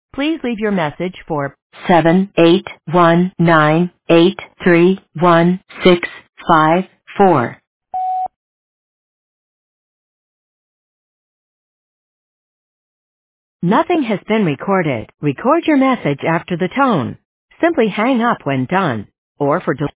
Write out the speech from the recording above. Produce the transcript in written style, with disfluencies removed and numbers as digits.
Please leave your message for 78198316654. Nothing has been recorded. Record your message after the tone. Simply hang up when done. Or for